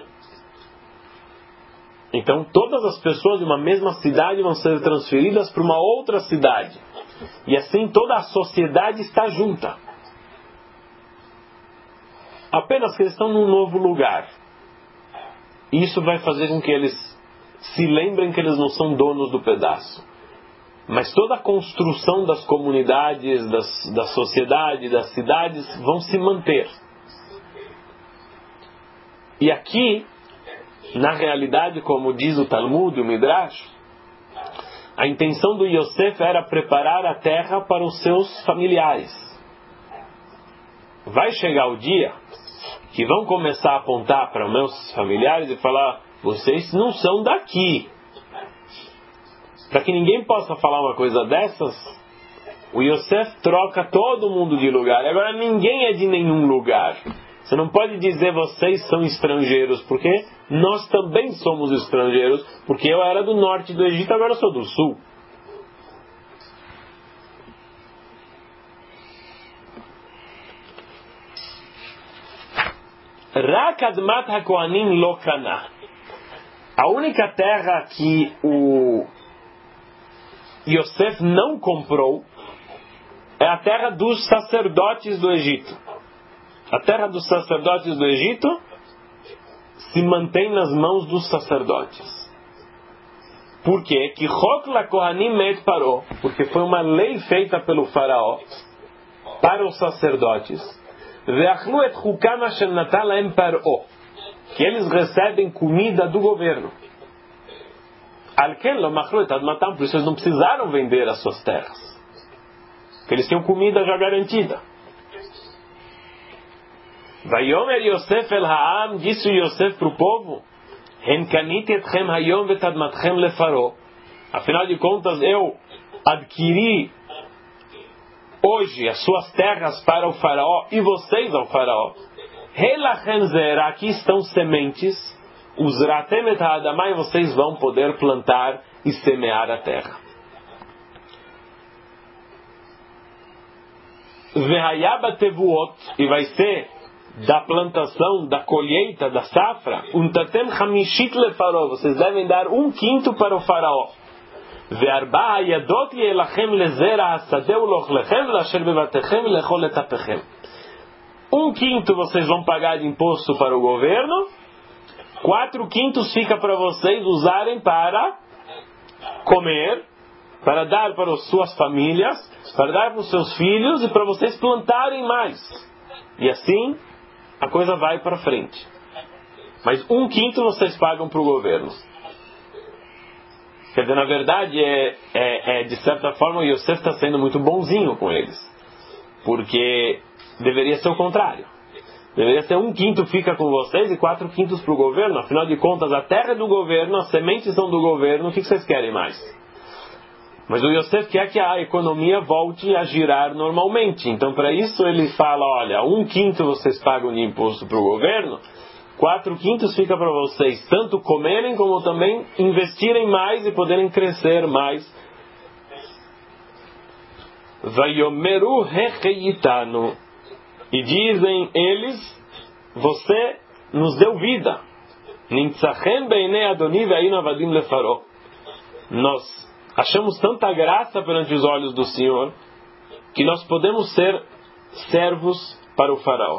Então todas as pessoas de uma mesma cidade vão ser transferidas para uma outra cidade. E assim toda a sociedade está junta. Apenas que eles estão num novo lugar. Isso vai fazer com que eles se lembrem que eles não são donos do pedaço. Mas toda a construção das comunidades, das, da sociedade, das cidades vão se manter. E aqui, na realidade, como diz o Talmud e o Midrash, a intenção do Yosef era preparar a terra para os seus familiares. Vai chegar o dia que vão começar a apontar para os meus familiares e falar: vocês não são daqui. Para que ninguém possa falar uma coisa dessas, o Yosef troca todo mundo de lugar. Agora ninguém é de nenhum lugar. Você não pode dizer vocês são estrangeiros, porque nós também somos estrangeiros, porque eu era do norte do Egito, agora eu sou do sul. Rak admat hakohanim lo kana. A única terra que o Yosef não comprou é a terra dos sacerdotes do Egito. A terra dos sacerdotes do Egito se mantém nas mãos dos sacerdotes. Por quê? Que Chok lakohanim me'et Paro, porque foi uma lei feita pelo faraó para os sacerdotes, ve'achlu et chukam asher natan lahem Paro, que eles recebem comida do governo. Alken lo machlu et admatam, por isso eles não precisaram vender as suas terras, porque eles tinham comida já garantida. Vayomer Yosef el ha'am, disse Yosef para o povo: Henkaniti etchem hayom vetadmatchem lefaro. Afinal de contas, eu adquiri hoje as suas terras para o faraó e vocês ao faraó. Helachem zera, aqui estão sementes. Uzratem et ha'adamah, e vocês vão poder plantar e semear a terra. Vehayaba tevuot, e vai ser da plantação, da colheita, da safra, um tatem hamishit lefaro, vocês devem dar um quinto para o faraó. Ve'arba hayadot yelachem lezera hasadeu lochlechem lasher bevatechem lechol etapechem. Um quinto vocês vão pagar de imposto para o governo, quatro quintos fica para vocês usarem para comer para dar para as suas famílias, para dar para os seus filhos e para vocês plantarem mais. E assim a coisa vai para frente. Mas um quinto vocês pagam para o governo. Quer dizer, na verdade, é, é, é, de certa forma, o Yosef está sendo muito bonzinho com eles. Porque deveria ser o contrário. Deveria ser um quinto fica com vocês e quatro quintos para o governo. Afinal de contas, a terra é do governo, as sementes são do governo, o que vocês querem mais? Mas o Yosef quer que a economia volte a girar normalmente. Então, para isso, ele fala, olha, um quinto vocês pagam de imposto para o governo, quatro quintos fica para vocês tanto comerem como também investirem mais e poderem crescer mais. Vayomeru hecheyitanu. E dizem eles, você nos deu vida. Nintzachem beinei Adoni ve'ayinu avadim lefaró. Nós achamos tanta graça perante os olhos do Senhor que nós podemos ser servos para o faraó.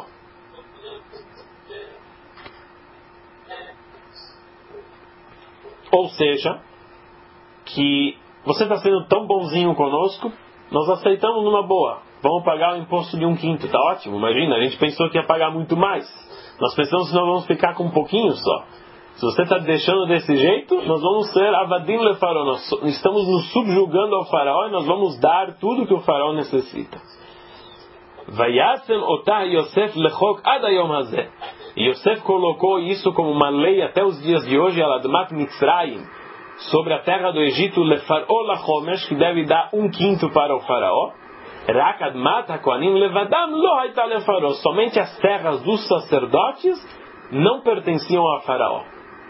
Ou seja, que você está sendo tão bonzinho conosco, nós aceitamos numa boa. Vamos pagar o imposto de um quinto, está ótimo. Imagina, a gente pensou que ia pagar muito mais. Nós pensamos que nós vamos ficar com um pouquinho só. Se você está deixando desse jeito, nós vamos ser avadim lefaró. Nós estamos nos subjugando ao faraó e nós vamos dar tudo que o faraó necessita. Vayasem otah Yosef lechok ad hayom hazeh. Yosef colocou isso como uma lei até os dias de hoje, aladmat Mitzrayim, sobre a terra do Egito, lefaró lachomesh, que deve dar um quinto para o faraó. Rak admat hakohanim levadam lo haita lefaró. Somente as terras dos sacerdotes não pertenciam ao faraó.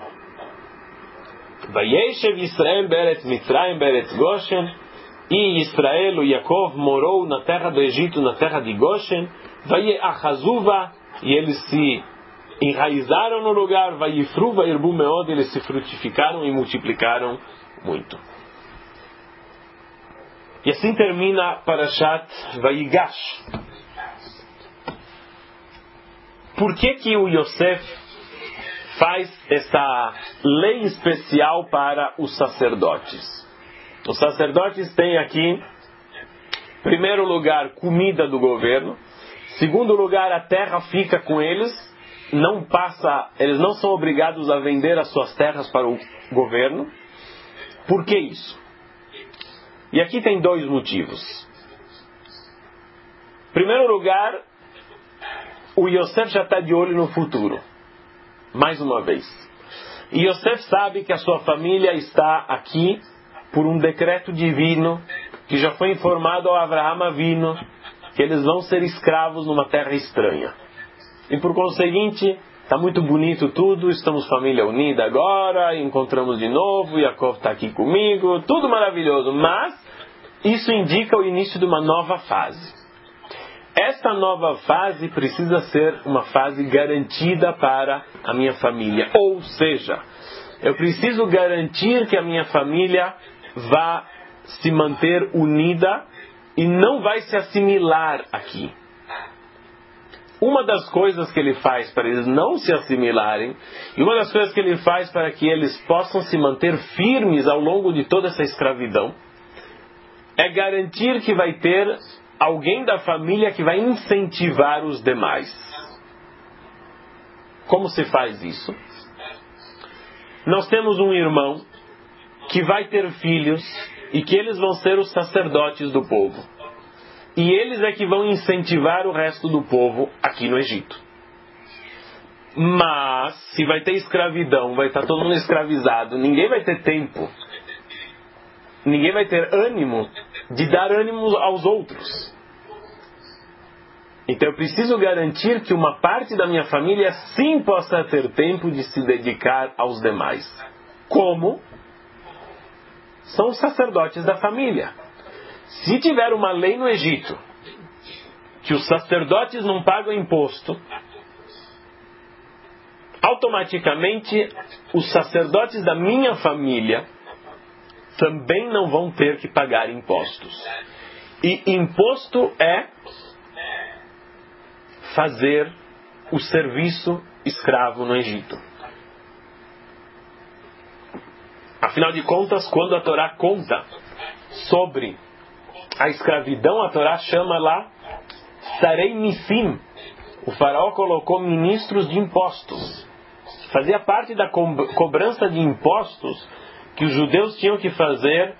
Vayeshev Israel beretz Mitzrayim beretz Goshen. E Israel, o Yaakov, morou na terra do Egito, na terra de Goshen. Vayeachazuva, e eles se enraizaram no lugar. Vayifru vayirbu meod, eles se frutificaram e multiplicaram muito. E assim termina Parashat Vayigash. Por que que o Yosef faz essa lei especial para os sacerdotes? Os sacerdotes têm aqui, em primeiro lugar, comida do governo. Segundo lugar, a terra fica com eles. Não passa, eles não são obrigados a vender as suas terras para o governo. Por que isso? E aqui tem dois motivos. Em primeiro lugar, o Yosef já está de olho no futuro. Mais uma vez. E Yosef sabe que a sua família está aqui por um decreto divino, que já foi informado ao Avraham Avinu, que eles vão ser escravos numa terra estranha. E por conseguinte, está muito bonito tudo, estamos família unida agora, encontramos de novo, Yaakov está aqui comigo, tudo maravilhoso, mas isso indica o início de uma nova fase. Esta nova fase precisa ser uma fase garantida para a minha família. Ou seja, eu preciso garantir que a minha família vá se manter unida e não vai se assimilar aqui. Uma das coisas que ele faz para eles não se assimilarem, e uma das coisas que ele faz para que eles possam se manter firmes ao longo de toda essa escravidão, é garantir que vai ter alguém da família que vai incentivar os demais. Como se faz isso? Nós temos um irmão que vai ter filhos e que eles vão ser os sacerdotes do povo. E eles é que vão incentivar o resto do povo aqui no Egito. Mas, se vai ter escravidão, vai estar todo mundo escravizado, ninguém vai ter tempo, ninguém vai ter ânimo de dar ânimo aos outros. Então eu preciso garantir que uma parte da minha família sim possa ter tempo de se dedicar aos demais. Como? São os sacerdotes da família. Se tiver uma lei no Egito que os sacerdotes não pagam imposto, automaticamente os sacerdotes da minha família também não vão ter que pagar impostos. E imposto é fazer o serviço escravo no Egito. Afinal de contas, quando a Torá conta sobre a escravidão, a Torá chama lá Sarei Nissim. O faraó colocou ministros de impostos. Fazia parte da co- cobrança de impostos que os judeus tinham que fazer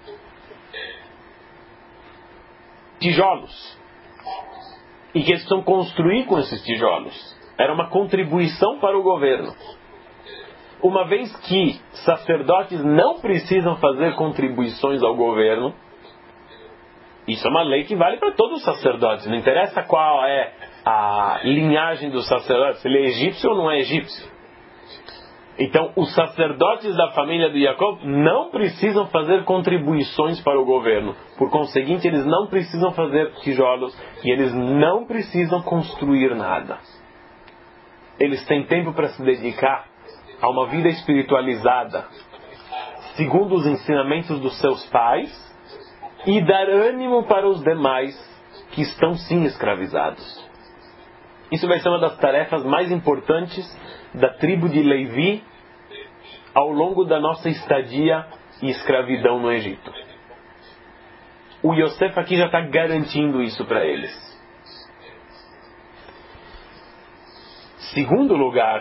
tijolos. E que eles precisam construir com esses tijolos. Era uma contribuição para o governo. Uma vez que sacerdotes não precisam fazer contribuições ao governo, isso é uma lei que vale para todos os sacerdotes. Não interessa qual é a linhagem do sacerdote, se ele é egípcio ou não é egípcio. Então, os sacerdotes da família de Jacob não precisam fazer contribuições para o governo. Por conseguinte, eles não precisam fazer tijolos e eles não precisam construir nada. Eles têm tempo para se dedicar a uma vida espiritualizada, segundo os ensinamentos dos seus pais, e dar ânimo para os demais que estão sim escravizados. Isso vai ser uma das tarefas mais importantes da tribo de Levi ao longo da nossa estadia e escravidão no Egito. O Yosef aqui já está garantindo isso para eles. Segundo lugar,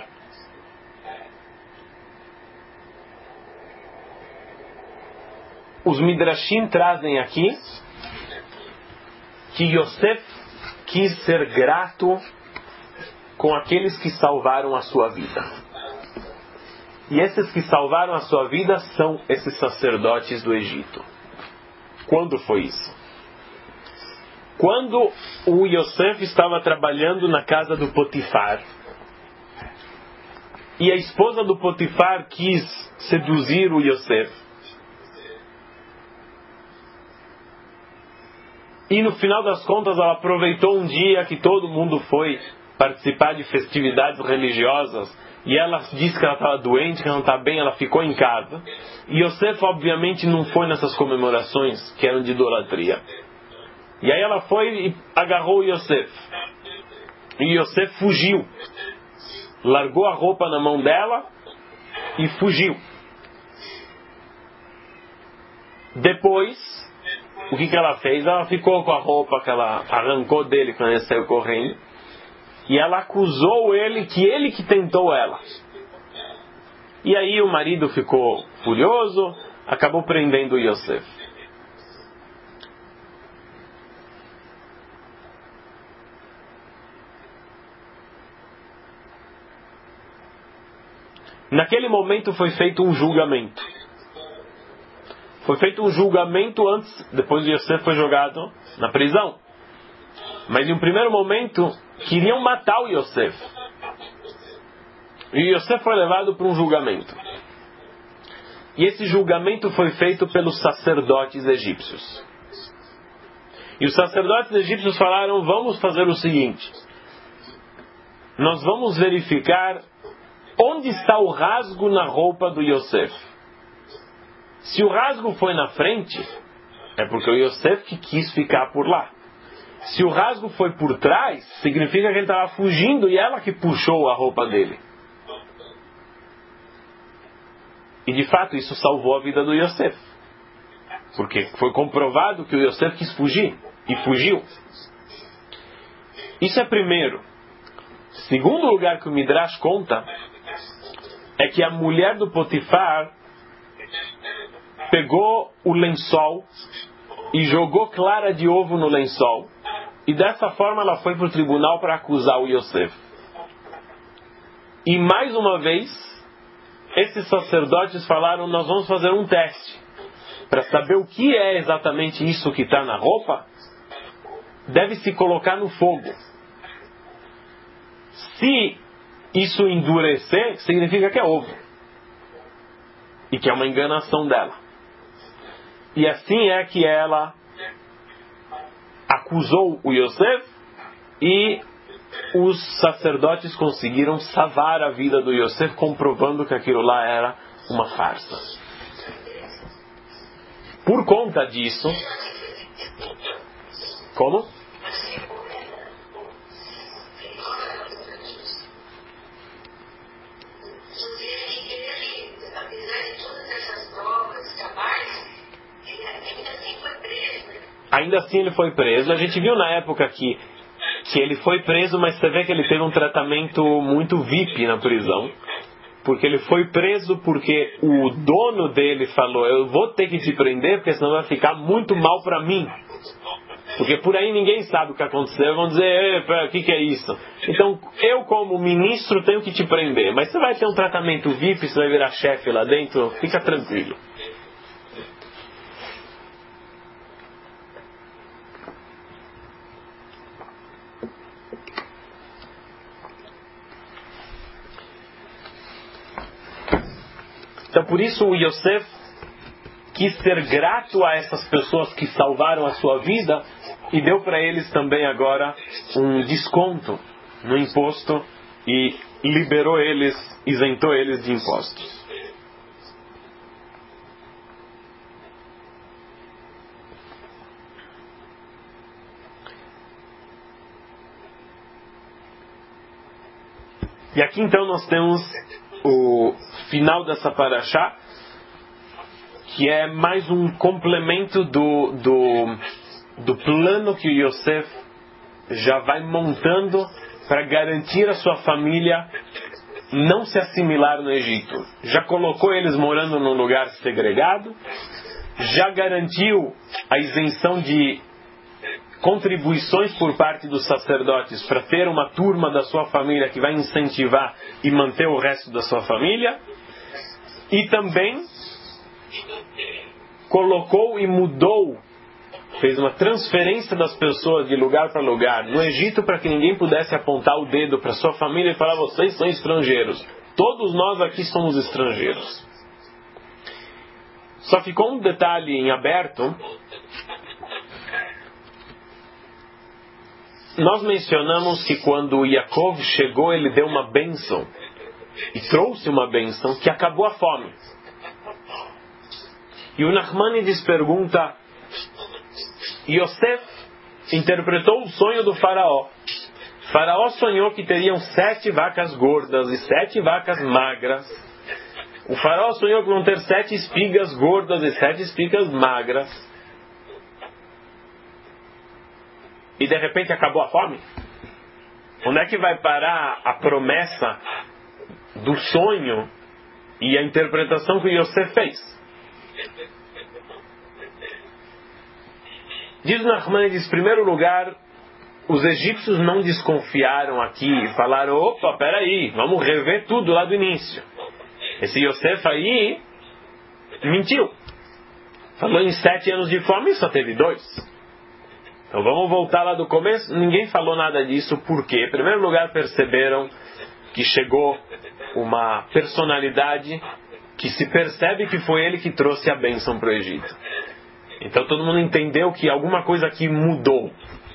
os Midrashim trazem aqui que Yosef quis ser grato com aqueles que salvaram a sua vida. E esses que salvaram a sua vida são esses sacerdotes do Egito. Quando foi isso? Quando o Yosef estava trabalhando na casa do Potifar, e a esposa do Potifar quis seduzir o Yosef, e no final das contas ela aproveitou um dia que todo mundo foi participar de festividades religiosas, e ela disse que ela estava doente, que não está bem, ela ficou em casa. E Yosef obviamente não foi nessas comemorações que eram de idolatria. E aí ela foi e agarrou o Yosef. E Yosef fugiu. Largou a roupa na mão dela e fugiu. Depois, o que, que ela fez? Ela ficou com a roupa que ela arrancou dele quando ele saiu correndo. E ela acusou ele que ele que tentou ela. E aí o marido ficou furioso, acabou prendendo o Yosef. Naquele momento foi feito um julgamento. Foi feito um julgamento antes, depois o Yosef foi jogado na prisão. Mas em um primeiro momento queriam matar o Yosef. E o Yosef foi levado para um julgamento. E esse julgamento foi feito pelos sacerdotes egípcios. E os sacerdotes egípcios falaram: vamos fazer o seguinte, nós vamos verificar onde está o rasgo na roupa do Yosef. Se o rasgo foi na frente, é porque o Yosef que quis ficar por lá. Se o rasgo foi por trás, significa que ele estava fugindo e ela que puxou a roupa dele. E de fato isso salvou a vida do Yosef. Porque foi comprovado que o Yosef quis fugir. E fugiu. Isso é primeiro. Segundo lugar que o Midrash conta é que a mulher do Potifar pegou o lençol e jogou clara de ovo no lençol. E dessa forma ela foi para o tribunal para acusar o Yosef. E mais uma vez, esses sacerdotes falaram: nós vamos fazer um teste. Para saber o que é exatamente isso que está na roupa, deve-se colocar no fogo. Se isso endurecer, significa que é ovo. E que é uma enganação dela. E assim é que ela acusou o Yosef e os sacerdotes conseguiram salvar a vida do Yosef, comprovando que aquilo lá era uma farsa. Por conta disso... Como? Apesar de todas essas provas, trabalhos, ainda assim foi ainda assim ele foi preso. A gente viu na época que, que ele foi preso, mas você vê que ele teve um tratamento muito V I P na prisão. Porque ele foi preso porque o dono dele falou: eu vou ter que te prender porque senão vai ficar muito mal para mim. Porque por aí ninguém sabe o que aconteceu. Vão dizer: o que, que é isso? Então eu como ministro tenho que te prender. Mas você vai ter um tratamento V I P, você vai virar chefe lá dentro, fica tranquilo. Então por isso o Yosef quis ser grato a essas pessoas que salvaram a sua vida e deu para eles também agora um desconto no imposto e liberou eles, isentou eles de impostos. E aqui então nós temos o final dessa parashá, que é mais um complemento do, do, do plano que o Yosef já vai montando para garantir a sua família não se assimilar no Egito. Já colocou eles morando num lugar segregado, já garantiu a isenção de contribuições por parte dos sacerdotes para ter uma turma da sua família que vai incentivar e manter o resto da sua família, e também colocou e mudou, fez uma transferência das pessoas de lugar para lugar no Egito para que ninguém pudesse apontar o dedo para sua família e falar: vocês são estrangeiros, todos nós aqui somos estrangeiros. Só ficou um detalhe em aberto. Nós mencionamos que quando Yaakov chegou, ele deu uma bênção e trouxe uma bênção que acabou a fome. E o Nachmanides pergunta: Yosef interpretou o sonho do faraó. Faraó sonhou que teriam sete vacas gordas e sete vacas magras. O faraó sonhou que vão ter sete espigas gordas e sete espigas magras. E de repente acabou a fome? Onde é que vai parar a promessa do sonho e a interpretação que Yosef fez? Diz Nachmanides, em primeiro lugar, os egípcios não desconfiaram aqui e falaram: opa, peraí, vamos rever tudo lá do início. Esse Yosef aí mentiu. Falou em sete anos de fome e só teve dois. Então vamos voltar lá do começo. Ninguém falou nada disso. Por quê? Em primeiro lugar, perceberam que chegou uma personalidade que se percebe que foi ele que trouxe a bênção para o Egito. Então todo mundo entendeu que alguma coisa aqui mudou.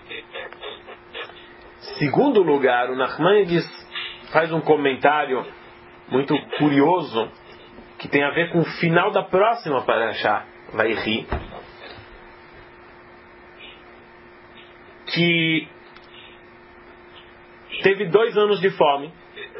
Segundo lugar, o Nachmanides faz um comentário muito curioso que tem a ver com o final da próxima parashá, Vayikri, que teve dois anos de fome.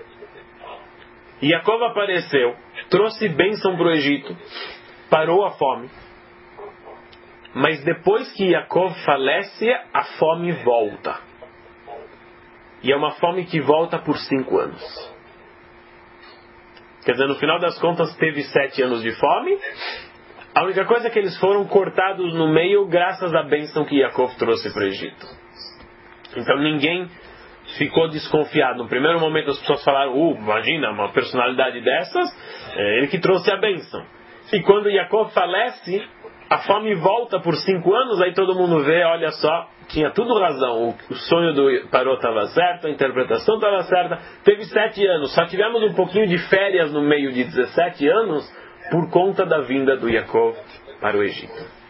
Yaakov apareceu, trouxe bênção para o Egito, parou a fome. Mas depois que Yaakov falece, a fome volta. E é uma fome que volta por cinco anos. Quer dizer, no final das contas teve sete anos de fome. A única coisa é que eles foram cortados no meio graças à bênção que Yaakov trouxe para o Egito. Então ninguém ficou desconfiado. No primeiro momento as pessoas falaram: uh, imagina, uma personalidade dessas, é ele que trouxe a bênção. E quando Yaakov falece, a fome volta por cinco anos, aí todo mundo vê, olha só, tinha tudo razão. O, o sonho do Paró estava certo, a interpretação estava certa. Teve sete anos, só tivemos um pouquinho de férias no meio de dezessete anos por conta da vinda do Yaakov para o Egito.